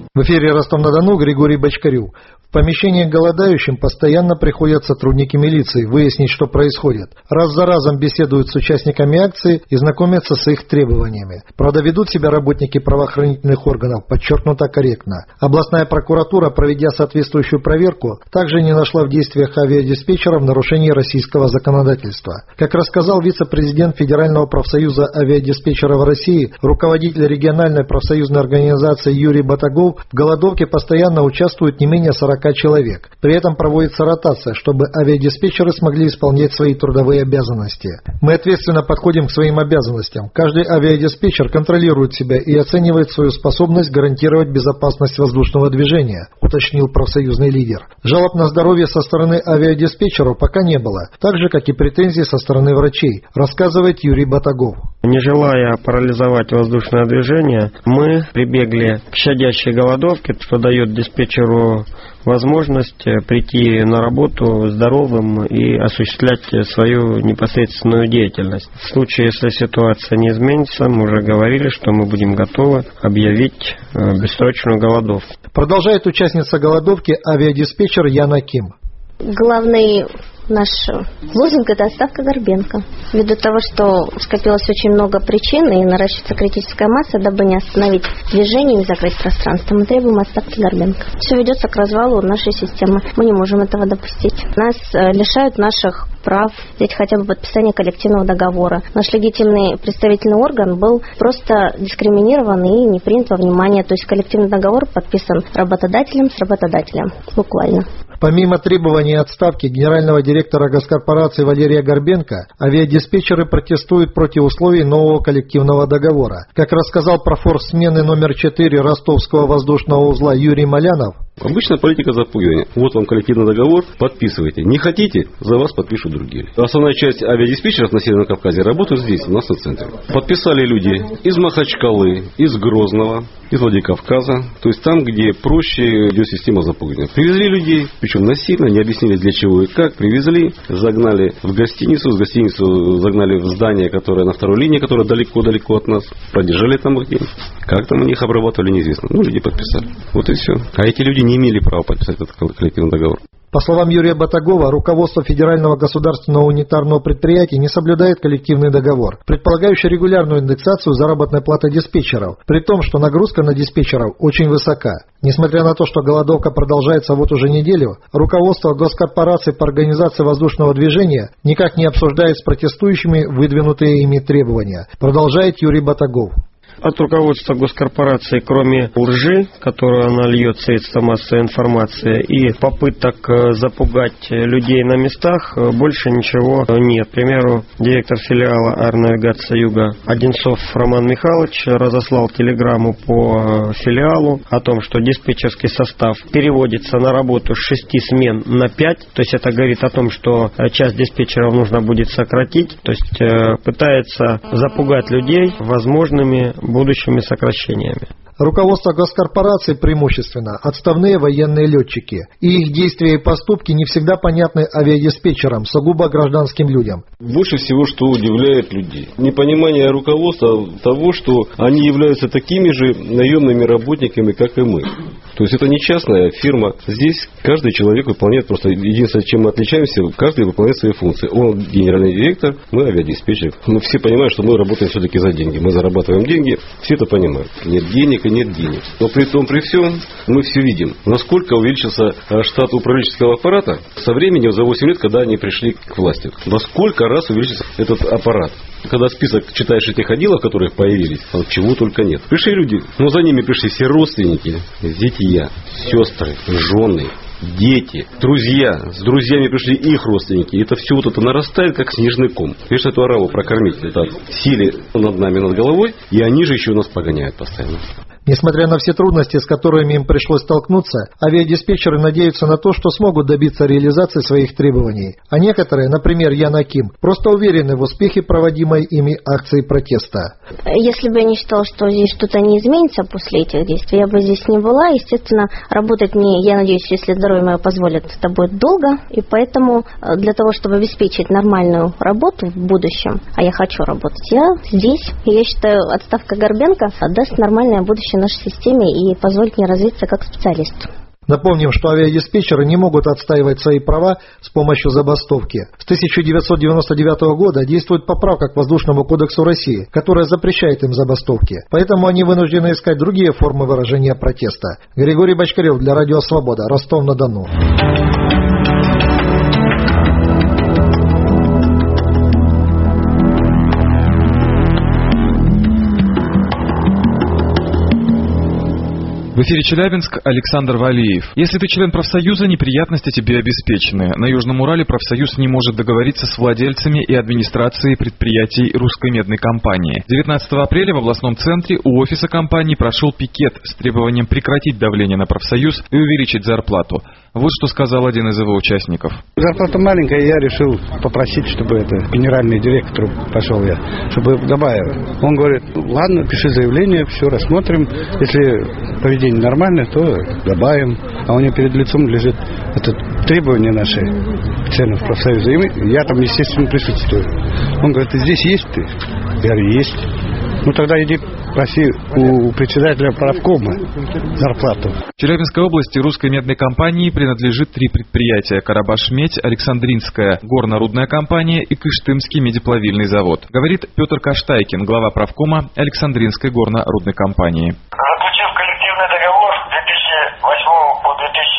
В эфире Ростов-на-Дону Григорий Бочкарев. В помещение к голодающим постоянно приходят сотрудники милиции выяснить, что происходит. Раз за разом беседуют с участниками акции и знакомятся с их требованиями. Правда, ведут себя работники правоохранительных органов подчеркнуто корректно. Областная прокуратура, проведя соответствующую проверку, также не нашла в действиях авиадиспетчеров нарушений российского законодательства. Как рассказал вице-президент Федерального профсоюза авиадиспетчеров России, руководитель региональной профсоюзной организации Юрий Батагов, в голодовке постоянно участвуют не менее 40 человек. При этом проводится ротация, чтобы авиадиспетчеры смогли исполнять свои трудовые обязанности. Мы ответственно подходим к своим обязанностям. Каждый авиадиспетчер контролирует себя и оценивает свою способность гарантировать безопасность воздушного движения, уточнил профсоюзный лидер. Жалоб на здоровье со стороны авиадиспетчеров пока не было, так же, как и претензий со стороны врачей, рассказывает Юрий Батагов. Не желая парализовать воздушное движение, мы прибегли к щадящей голодовке, что дает диспетчеру возможность прийти на работу здоровым и осуществлять свою непосредственную деятельность. В случае, если ситуация не изменится, мы уже говорили, что мы будем готовы объявить бессрочную голодовку. Продолжает участница голодовки авиадиспетчер Яна Ким. Главный наш лозунг – это отставка Горбенко. Ввиду того, что скопилось очень много причин и наращивается критическая масса, дабы не остановить движение и не закрыть пространство, мы требуем отставки Горбенко. Все ведется к развалу нашей системы. Мы не можем этого допустить. Нас лишают наших прав, взять хотя бы подписание коллективного договора. Наш легитимный представительный орган был просто дискриминирован и не принят во внимание. То есть коллективный договор подписан работодателем с работодателем. Буквально. Помимо требований отставки генерального директора госкорпорации Валерия Горбенко, авиадиспетчеры протестуют против условий нового коллективного договора. Как рассказал профорс смены номер 4 Ростовского воздушного узла Юрий Малянов, обычная политика запугивания. Вот вам коллективный договор, подписывайте. Не хотите, за вас подпишут другие. Основная часть авиадиспетчеров на Северном Кавказе работают здесь, у нас на центре. Подписали люди из Махачкалы, из Грозного, из Владикавказа. То есть там, где проще идет система запугивания. Привезли людей, причем насильно, не объяснили для чего и как. Привезли, загнали в гостиницу, с гостиницу загнали в здание, которое на второй линии, которое далеко-далеко от нас. Продержали там их день. Как там у них обрабатывали, неизвестно. Люди подписали. Вот и все. А эти люди не имели права подписать этот коллективный договор. По словам Юрия Батагова, руководство Федерального государственного унитарного предприятия не соблюдает коллективный договор, предполагающий регулярную индексацию заработной платы диспетчеров, при том, что нагрузка на диспетчеров очень высока. Несмотря на то, что голодовка продолжается вот уже неделю, руководство госкорпорации по организации воздушного движения никак не обсуждает с протестующими выдвинутые ими требования, продолжает Юрий Батагов. От руководства госкорпорации, кроме лжи, которую она льет в средства массовой информации, и попыток запугать людей на местах, больше ничего нет. К примеру, директор филиала Аэронавигация Юга Одинцов Роман Михайлович разослал телеграмму по филиалу о том, что диспетчерский состав переводится на работу с 6 смен на 5, то есть это говорит о том, что часть диспетчеров нужно будет сократить, то есть пытается запугать людей возможными будущими сокращениями. Руководство госкорпорации преимущественно отставные военные летчики, и их действия и поступки не всегда понятны авиадиспетчерам, сугубо гражданским людям. Больше всего, что удивляет людей, непонимание руководства того, что они являются такими же наемными работниками, как и мы. То есть это не частная фирма. Здесь каждый человек выполняет просто единственное, чем мы отличаемся, каждый выполняет свои функции. Он генеральный директор, мы авиадиспетчер. Но все понимают, что мы работаем все-таки за деньги. Мы зарабатываем деньги, все это понимают. Нет денег и нет денег. Но при том, при всем, мы все видим, насколько увеличился штат управленческого аппарата со временем за 8 лет, когда они пришли к власти. Во сколько раз увеличился этот аппарат. Когда список читаешь этих отделов, которые появились, чего только нет. Пришли люди, но за ними пришли все родственники, зятья, сестры, жены, дети, друзья. С друзьями пришли их родственники. Это все вот это нарастает, как снежный ком. Конечно, эту ораву прокормить. Это силе над нами, над головой, и они же еще нас погоняют постоянно. Несмотря на все трудности, с которыми им пришлось столкнуться, авиадиспетчеры надеются на то, что смогут добиться реализации своих требований. А некоторые, например, Яна Ким, просто уверены в успехе проводимой ими акции протеста. Если бы я не считала, что здесь что-то не изменится после этих действий, я бы здесь не была. Естественно, работать мне, я надеюсь, если здоровье мое позволит, это будет долго. И поэтому для того, чтобы обеспечить нормальную работу в будущем, а я хочу работать, я здесь. И я считаю, отставка Горбенко даст нормальное будущее в нашей системе и позволит мне развиться как специалисту. Напомним, что авиадиспетчеры не могут отстаивать свои права с помощью забастовки. С 1999 года действует поправка к Воздушному кодексу России, которая запрещает им забастовки. Поэтому они вынуждены искать другие формы выражения протеста. Григорий Бочкарев для Радио Свобода, Ростов-на-Дону. В эфире Челябинск, Александр Валиев. Если ты член профсоюза, неприятности тебе обеспечены. На Южном Урале профсоюз не может договориться с владельцами и администрацией предприятий русской медной компании. 19 апреля в областном центре у офиса компании прошел пикет с требованием прекратить давление на профсоюз и увеличить зарплату. Вот что сказал один из его участников. Зарплата маленькая, я решил попросить, чтобы генеральный директор пошел чтобы добавил. Он говорит, ладно, пиши заявление, все рассмотрим. Если поведение нормальное, то добавим. А у него перед лицом лежит это требование наши членов профсоюза. И я там, естественно, присутствую. Он говорит, ты здесь есть ты? Я говорю, есть. Ну тогда иди проси у председателя правкома зарплату. В Челябинской области русской медной компании принадлежит 3 предприятия: Карабашмедь, Александринская горно-рудная компания и Кыштымский медиплавильный завод. Говорит Петр Каштайкин, глава правкома Александринской горно-рудной компании. Заключив коллективный договор 2008 по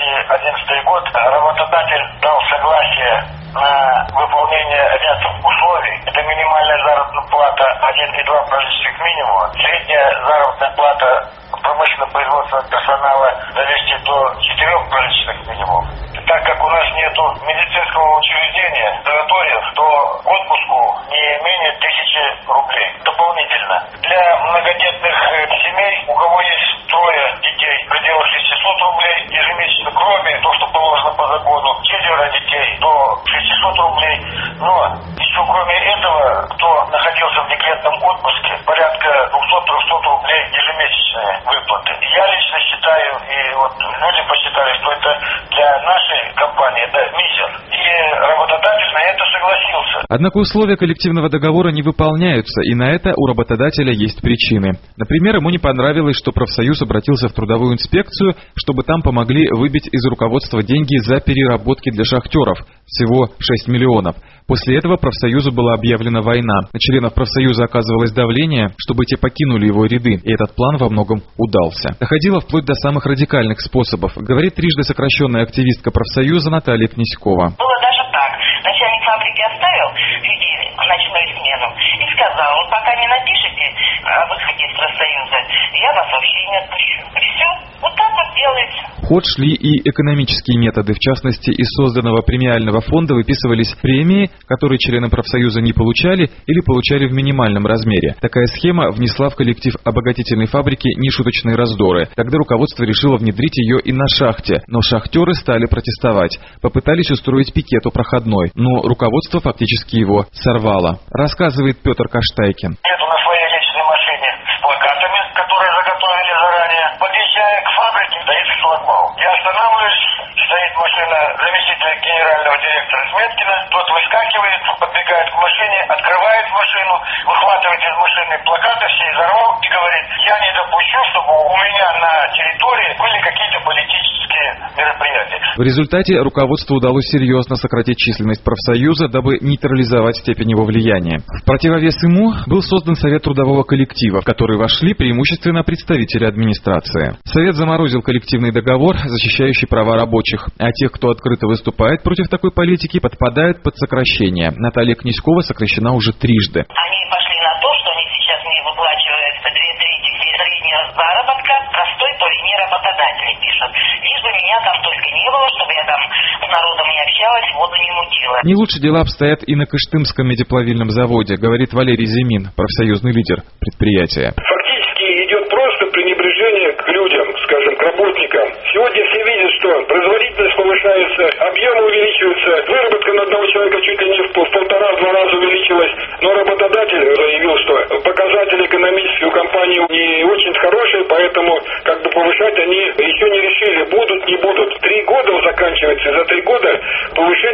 2011 год, работодатель дал согласие на выполнение ряда условий. Это минимальная заработная плата 1,2 прожиточных минимума, средняя заработная плата промышленно-производственного персонала довести до 4 прожиточных минимумов. Так как у нас нет медицинского учреждения, санаториев, то к отпуску не менее 1000 рублей дополнительно. Для многодетных семей, у кого есть 3 детей, в пределах 600 рублей ежемесячно, кроме того, что положено по закону, 4 детей до 600 рублей. Но еще кроме этого, кто находился в декретном отпуске, порядка 200-300 рублей ежемесячные выплаты. Я лично считаю, и люди посчитали, что это для нашей компании это мизер. И работодатель на это согласился. Однако условия коллективного договора не выполняются, и на это у работодателя есть причины. Например, ему не понравилось, что профсоюз обратился в трудовую инспекцию, чтобы там помогли выбить из руководства деньги за переработки для шахтеров. Всего 6 миллионов. После этого профсоюзу была объявлена война. На членов профсоюза оказывалось давление, чтобы те покинули его ряды, и этот план во многом удался. Доходило вплоть до самых радикальных способов, говорит трижды сокращенная активистка профсоюза Наталья Князькова. Было даже так. Начальник фабрики оставил людей в ночную смену и сказал, пока не напишите о выходе из профсоюза, я вас вообще не отпущу. И все. Вот так вот делается. В ход шли и экономические методы. В частности, из созданного премиального фонда выписывались премии, которые члены профсоюза не получали или получали в минимальном размере. Такая схема внесла в коллектив обогатительной фабрики нешуточные раздоры. Тогда руководство решило внедрить ее и на шахте, но шахтеры стали протестовать. Попытались устроить пикет у проходной, но руководство фактически его сорвало. Рассказывает Петр Каштайкин. Еду на своей личной машине с плакатами, которые заготовили заранее. Подъезжая к фабрике, стоит шлагбаум. Я останавливаюсь, стоит машина заместителя генерального директора Сметкина. Тот выскакивает, подбегает к машине, открывает машину, выхватывает из машины плакаты, все изорвал и говорит, я не допущу, чтобы у меня на территории были какие-то политические мероприятия. В результате руководству удалось серьезно сократить численность профсоюза, дабы нейтрализовать степень его влияния. В противовес ему был создан Совет трудового коллектива, в который вошли преимущественно представители администрации. Совет заморозил коллективный договор, защищающий права рабочих, а тех, кто открыто выступает против такой политики, подпадают под сокращение. Наталья Князькова сокращена уже трижды. Они пошли на то, что они сейчас мне выплачивают 2/3 среднего заработка, простой по линии работодателя пишут. Лишь бы меня там только не было, чтобы я там с народом не общалась, воду не мутила. Не лучше дела обстоят и на Кыштымском медиплавильном заводе, говорит Валерий Зимин, профсоюзный лидер предприятия. Фактически идет просто пренебрежение к людям, скажем, к работникам. Сегодня все видят, что производительность повышается, объемы увеличиваются, выработка на одного человека чуть ли не в 1,5-2 раза увеличилась, но работодатель заявил, что показатели экономические у компании не очень хорошие, поэтому повышать они еще не решили, будут, не будут. 3 года заканчивается, за 3 года повышение зарплат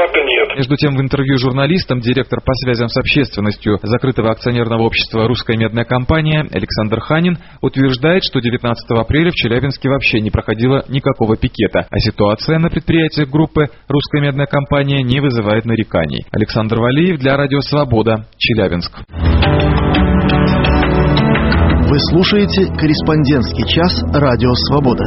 результата нет. Между тем, в интервью журналистам директор по связям с общественностью закрытого акционерного общества «Русская медная компания» Александр Ханин утверждает, что 19 апреля в Челябинске вообще не проходило никакого пикета, а ситуация на предприятиях группы «Русская медная компания» не вызывает нареканий. Александр Валиев для Радио Свобода, Челябинск. Вы слушаете «Корреспондентский час» Радио Свобода.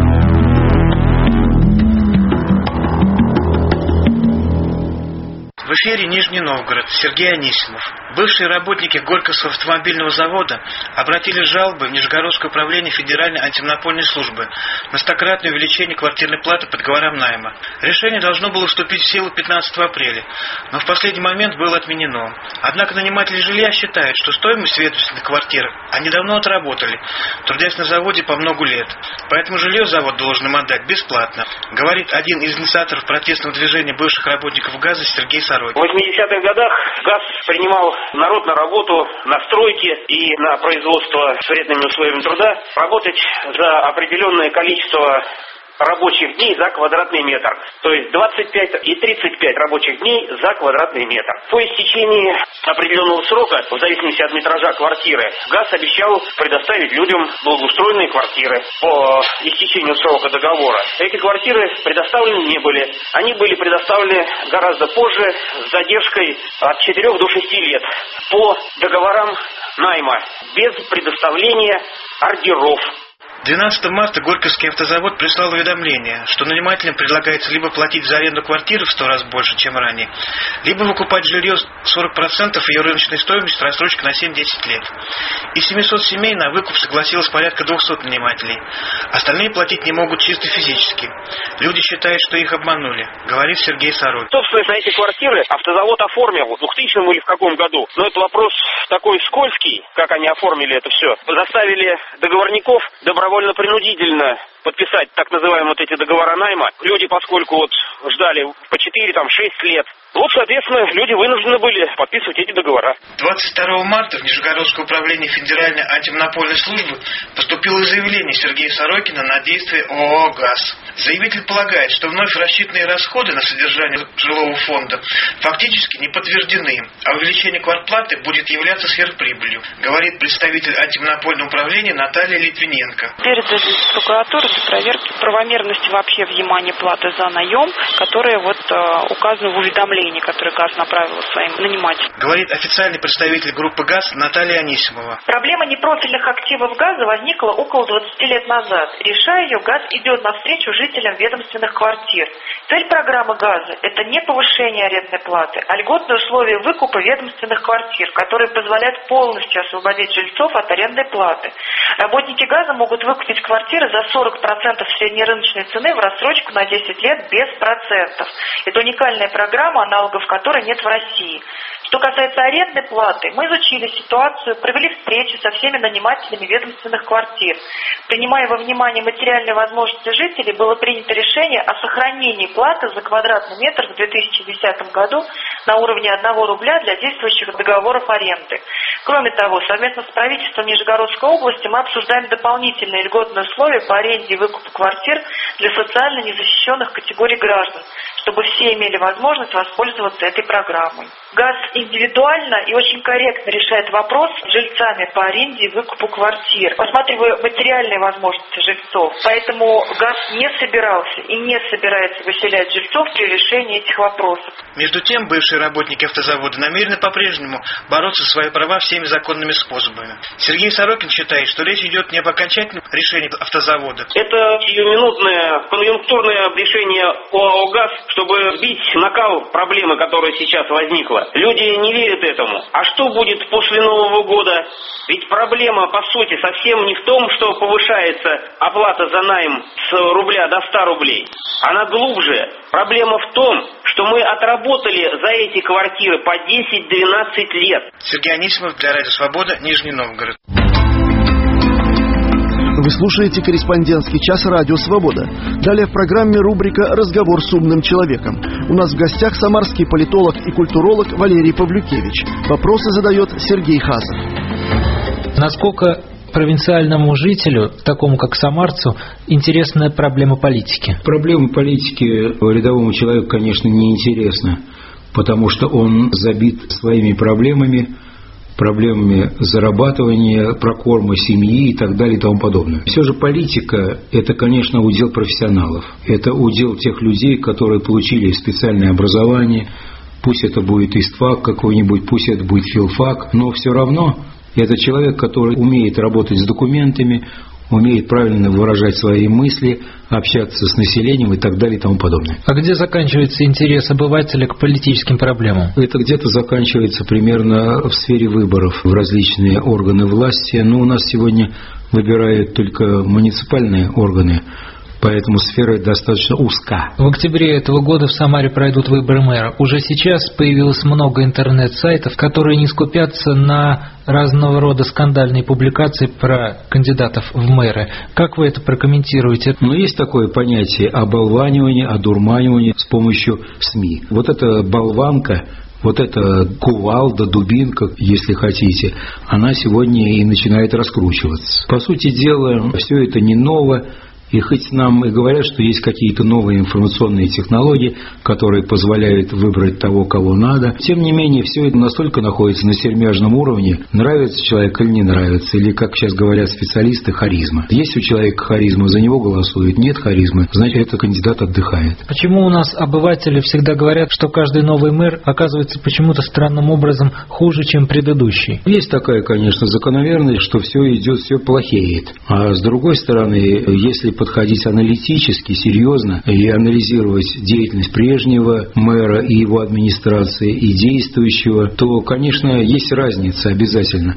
В эфире Нижний Новгород, Сергей Анисимов. Бывшие работники Горьковского автомобильного завода обратили жалобы в Нижегородское управление Федеральной антимонопольной службы на стократное увеличение квартирной платы по договорам найма. Решение должно было вступить в силу 15 апреля, но в последний момент было отменено. Однако наниматели жилья считают, что стоимость ведомственных квартир они давно отработали, трудясь на заводе по много лет. Поэтому жилье завод должен им отдать бесплатно, говорит один из инициаторов протестного движения бывших работников ГАЗа Сергей Сорокин. В 80-х годах ГАЗ принимал народ на работу, на стройки и на производство с вредными условиями труда, работать за определенное количество рабочих дней за квадратный метр. То есть 25 и 35 рабочих дней за квадратный метр. По истечении определенного срока, в зависимости от метража квартиры, ГАЗ обещал предоставить людям благоустроенные квартиры по истечению срока договора. Эти квартиры предоставлены не были. Они были предоставлены гораздо позже, с задержкой от 4 до 6 лет по договорам найма, без предоставления ордеров. 12 марта Горьковский автозавод прислал уведомление, что нанимателям предлагается либо платить за аренду квартиры в 100 раз больше, чем ранее, либо выкупать жилье 40% ее рыночной стоимости с рассрочкой на 7-10 лет. Из 700 семей на выкуп согласилось порядка 200 нанимателей. Остальные платить не могут чисто физически. Люди считают, что их обманули, говорит Сергей Сорокин. Собственно, на эти квартиры автозавод оформил в 2000 или в каком году. Но это вопрос такой скользкий, как они оформили это все. Заставили договорников добровольно-принудительно подписать так называемые вот эти договора найма. Люди, поскольку вот ждали по 4-6 лет, вот, соответственно, люди вынуждены были подписывать эти договора. 22 марта в Нижегородское управление Федеральной антимонопольной службы поступило заявление Сергея Сорокина на действие ООО «ГАЗ». Заявитель полагает, что вновь рассчитанные расходы на содержание жилого фонда фактически не подтверждены, а увеличение квартплаты будет являться сверхприбылью, говорит представитель антимонопольного управления Наталья Литвиненко. Передали в прокуратуру для проверки правомерности вообще взимания платы за наем, которая указана в уведомлении, которое ГАЗ направила своим нанимателям. Говорит официальный представитель группы ГАЗ Наталья Анисимова. Проблема непрофильных активов ГАЗа возникла около 20 лет назад. Решая ее, ГАЗ идет навстречу жителям ведомственных квартир. Цель программы ГАЗа – это не повышение арендной платы, а льготные условия выкупа ведомственных квартир, которые позволяют полностью освободить жильцов от арендной платы. Работники ГАЗа могут выкупить квартиры за 40% среднерыночной цены в рассрочку на 10 лет без процентов. Это уникальная программа, аналогов которой нет в России. Что касается арендной платы, мы изучили ситуацию, провели встречи со всеми нанимателями ведомственных квартир. Принимая во внимание материальные возможности жителей, было принято решение о сохранении платы за квадратный метр в 2010 году на уровне 1 рубля для действующих договоров аренды. Кроме того, совместно с правительством Нижегородской области мы обсуждаем дополнительные льготные условия по аренде и выкупу квартир для социально незащищенных категорий граждан, чтобы все имели возможность воспользоваться этой программой. ГАЗ индивидуально и очень корректно решает вопрос с жильцами по аренде и выкупу квартир, рассматривая материальные возможности жильцов. Поэтому ГАЗ не собирался и не собирается выселять жильцов при решении этих вопросов. Между тем, бывшие работники автозавода намерены по-прежнему бороться за свои права всеми законными способами. Сергей Сорокин считает, что речь идет не об окончательном решении автозавода. Это сиюминутное, конъюнктурное решение ОАО «ГАЗ», чтобы сбить накал проблемы, которая сейчас возникла. Люди не верят этому. А что будет после Нового года? Ведь проблема, по сути, совсем не в том, что повышается оплата за найм с рубля до 100 рублей. Она глубже. Проблема в том, что мы отработали за эти квартиры по 10-12 лет. Сергей Анисимов для Радио Свобода, Нижний Новгород. Вы слушаете «Корреспондентский час» Радио Свобода. Далее в программе рубрика «Разговор с умным человеком». У нас в гостях самарский политолог и культуролог Валерий Павлюкевич. Вопросы задает Сергей Хазов. Насколько Провинциальному жителю, такому как самарцу, интересна проблема политики? Проблема политики рядовому человеку, конечно, не интересна, потому что он забит своими проблемами зарабатывания, прокорма семьи и так далее и тому подобное. Все же политика – это, конечно, удел профессионалов. Это удел тех людей, которые получили специальное образование. Пусть это будет ИСТФАК какой-нибудь, пусть это будет филфак, но все равно это человек, который умеет работать с документами, умеет правильно выражать свои мысли, общаться с населением и так далее и тому подобное. А где заканчивается интерес обывателя к политическим проблемам? Это где-то заканчивается примерно в сфере выборов в различные органы власти. Но у нас сегодня выбирают только муниципальные органы, поэтому сфера достаточно узка. В октябре этого года в Самаре пройдут выборы мэра. Уже сейчас появилось много интернет-сайтов, которые не скупятся на разного рода скандальные публикации про кандидатов в мэры. Как вы это прокомментируете? Ну, есть такое понятие оболванивание, одурманивание с помощью СМИ. Вот эта болванка, вот эта кувалда, дубинка, если хотите, она сегодня и начинает раскручиваться. По сути дела, все это не ново. И хоть нам и говорят, что есть какие-то новые информационные технологии, которые позволяют выбрать того, кого надо, тем не менее, все это настолько находится на сермяжном уровне, нравится человек или не нравится, или, как сейчас говорят специалисты, харизма. Есть у человека харизма, за него голосуют, нет харизмы, значит, этот кандидат отдыхает. Почему у нас обыватели всегда говорят, что каждый новый мэр оказывается почему-то странным образом хуже, чем предыдущий? Есть такая, конечно, закономерность, что все идет, все плохеет. А с другой стороны, если подходить аналитически, серьезно и анализировать деятельность прежнего мэра и его администрации, и действующего, то, конечно, есть разница обязательно.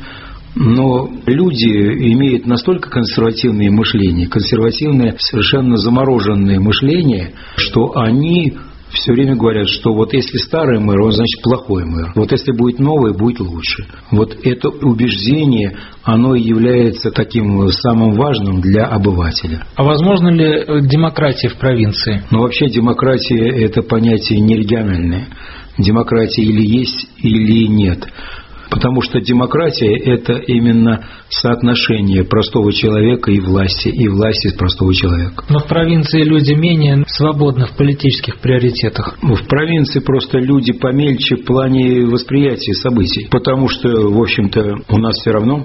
Но люди имеют настолько консервативное мышление, консервативное, совершенно замороженное мышление, что они все время говорят, что вот если старый мэр, он значит плохой мэр. Вот если будет новый, будет лучше. Вот это убеждение, оно и является таким самым важным для обывателя. А возможно ли демократия в провинции? Ну, вообще демократия – это понятие не региональное. Демократия или есть, или нет. Потому что демократия – это именно соотношение простого человека и власти простого человека. Но в провинции люди менее свободны в политических приоритетах. В провинции просто люди помельче в плане восприятия событий. Потому что, в общем-то, у нас все равно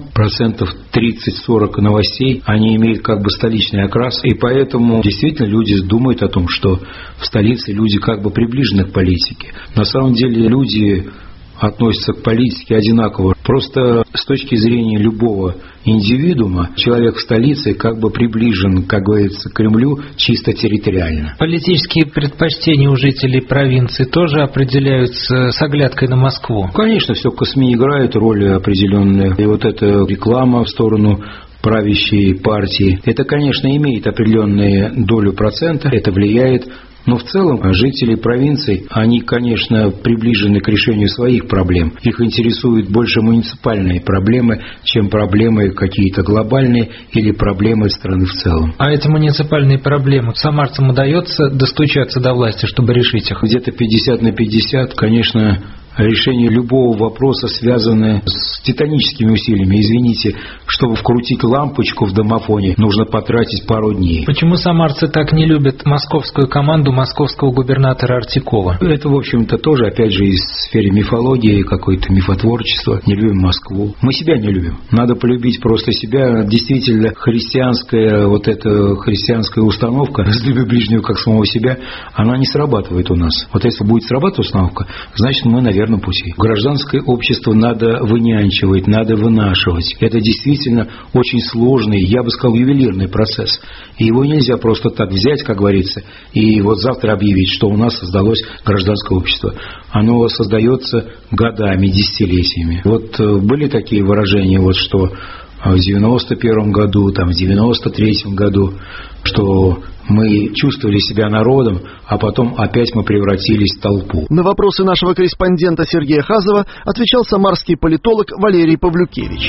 30-40% новостей, они имеют как бы столичный окрас. И поэтому действительно люди думают о том, что в столице люди как бы приближены к политике. На самом деле люди относятся к политике одинаково. Просто с точки зрения любого индивидуума человек в столице как бы приближен, как говорится, к Кремлю чисто территориально. Политические предпочтения у жителей провинции тоже определяются с оглядкой на Москву? Конечно, все к СМИ играет роль определенную. И вот эта реклама в сторону правящей партии, это, конечно, имеет определенную долю процента, это влияет. Но в целом жители провинций, они, конечно, приближены к решению своих проблем. Их интересуют больше муниципальные проблемы, чем проблемы какие-то глобальные или проблемы страны в целом. А эти муниципальные проблемы самарцам удается достучаться до власти, чтобы решить их? Где-то 50/50, конечно. Решение любого вопроса связано с титаническими усилиями. Извините, чтобы вкрутить лампочку в домофоне, нужно потратить пару дней. Почему самарцы так не любят московскую команду московского губернатора Артикова? Это, в общем-то, тоже, опять же, из сферы мифологии, какое-то мифотворчество. Не любим Москву. Мы себя не любим. Надо полюбить просто себя. Действительно, христианская установка «разлюби ближнего как самого себя», она не срабатывает у нас. Вот если будет срабатывать установка, значит, мы, наверное, пути. Гражданское общество надо вынянчивать, надо вынашивать. Это действительно очень сложный, я бы сказал, ювелирный процесс. И его нельзя просто так взять, как говорится, и вот завтра объявить, что у нас создалось гражданское общество. Оно создается годами, десятилетиями. Вот были такие выражения, вот что в 91 году, там, в 93 году, что мы чувствовали себя народом, а потом опять мы превратились в толпу. На вопросы нашего корреспондента Сергея Хазова отвечал самарский политолог Валерий Павлюкевич.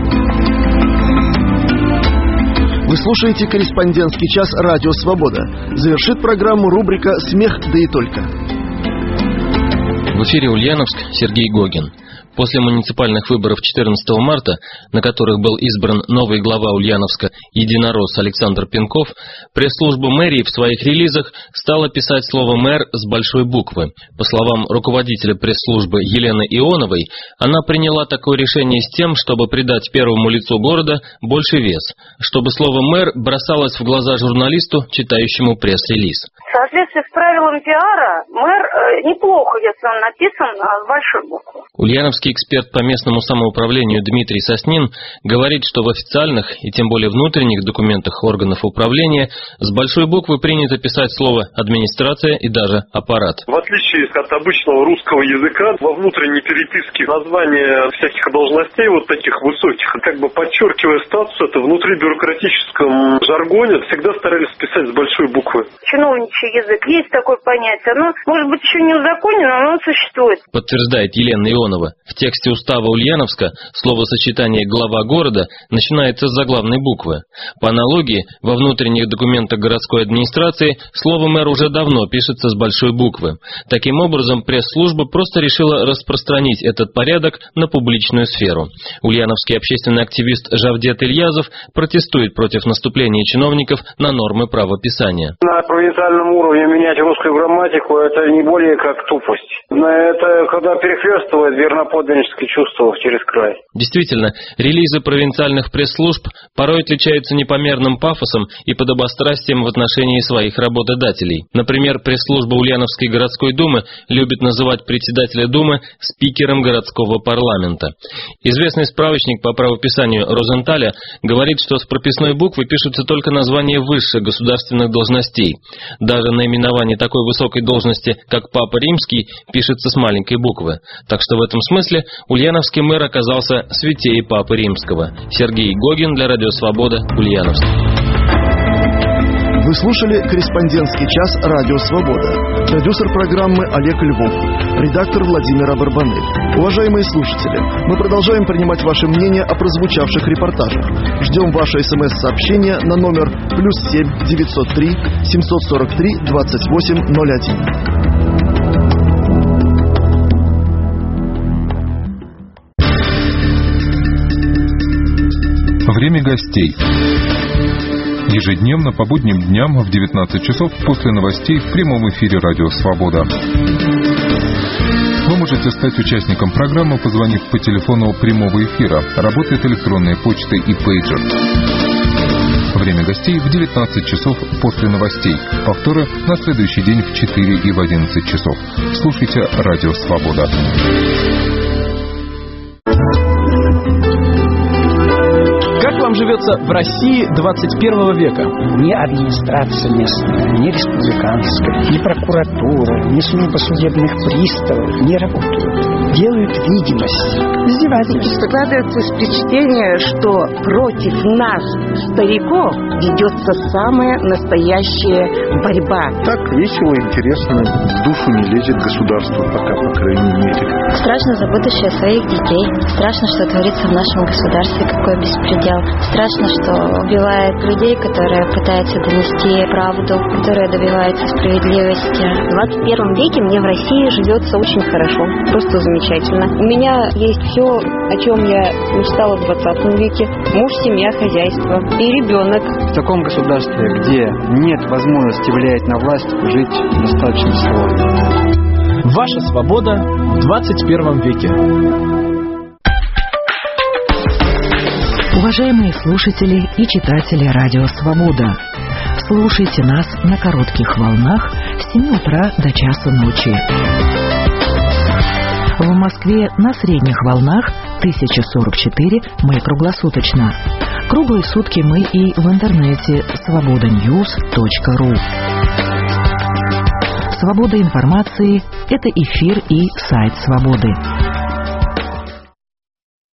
Вы слушаете «Корреспондентский час» Радио Свобода. Завершит программу рубрика «Смех, да и только». В эфире Ульяновск, Сергей Гогин. После муниципальных выборов 14 марта, на которых был избран новый глава Ульяновска, единорос Александр Пенков, пресс-служба мэрии в своих релизах стала писать слово «мэр» с большой буквы. По словам руководителя пресс-службы Елены Ионовой, она приняла такое решение с тем, чтобы придать первому лицу города больше вес, чтобы слово «мэр» бросалось в глаза журналисту, читающему пресс-релиз. В соответствии с правилами пиара, мэр неплохо, если он написан с большой буквы. Ульяновский эксперт по местному самоуправлению Дмитрий Соснин говорит, что в официальных и тем более внутренних документах органов управления с большой буквы принято писать слово «администрация» и даже «аппарат». В отличие от обычного русского языка, во внутренней переписке названия всяких должностей, вот таких высоких, как бы подчеркивая статус, это внутри бюрократическом жаргоне всегда старались писать с большой буквы. Чиновничий язык, есть такое понятие, оно может быть еще не узаконено, но оно существует. Подтверждает Елена Ионова. В тексте устава Ульяновска словосочетание «глава города» начинается с заглавной буквы. По аналогии, во внутренних документах городской администрации слово «мэр» уже давно пишется с большой буквы. Таким образом, пресс-служба просто решила распространить этот порядок на публичную сферу. Ульяновский общественный активист Жавдет Ильязов протестует против наступления чиновников на нормы правописания. На провинциальном уровне менять русскую грамматику – это не более как тупость. Это когда перехлестывает верноподданническое чувство через край. Действительно, релизы провинциальных пресс-служб порой отличаются непомерным пафосом и подобострастием в отношении своих работодателей. Например, пресс-служба Ульяновской городской думы любит называть председателя думы спикером городского парламента. Известный справочник по правописанию Розенталя говорит, что с прописной буквы пишутся только названия высших государственных должностей. Даже наименование такой высокой должности, как Папа Римский, пишется с маленькой буквы. Так что в этом смысле ульяновский мэр оказался святее Папы Римского. Сергей Гогин для Радио Свобода, Ульяновск. Вы слушали «Корреспондентский час. Радио Свобода». Продюсер программы Олег Львов. Редактор Владимир Барбанель. Уважаемые слушатели, мы продолжаем принимать ваше мнение о прозвучавших репортажах. Ждем ваше СМС-сообщение на номер +7 903 743 2801. Время гостей. Ежедневно по будним дням в 19 часов после новостей в прямом эфире «Радио Свобода». Вы можете стать участником программы, позвонив по телефону прямого эфира. Работает электронная почта и пейджер. Время гостей в 19 часов после новостей. Повторы на следующий день в 4 и в 11 часов. Слушайте «Радио Свобода». Как вам живется в России 21 века? Ни администрация местная, ни республиканская, ни прокуратура, ни служба судебных приставов не работают. Делают видимость. Издевательство. Складывается впечатление, что против нас, стариков, ведется самая настоящая борьба. Так весело, интересно. В душу не лезет государство пока, по крайней мере. Страшно за будущее своих детей. Страшно, что творится в нашем государстве, какой беспредел. Страшно, что убивают людей, которые пытаются донести правду, которые добиваются справедливости. В 21 веке мне в России живется очень хорошо, просто замечательно. У меня есть все, о чем я мечтала в 20 веке. Муж, семья, хозяйство и ребенок. В таком государстве, где нет возможности влиять на власть, жить достаточно сложно. Ваша свобода в 21 веке. Уважаемые слушатели и читатели Радио Свобода, слушайте нас на коротких волнах с 7 утра до часа ночи. В Москве на средних волнах 1044 мы круглосуточно. Круглые сутки мы и в интернете svobodanews.ru. Свобода информации – это эфир и сайт Свободы.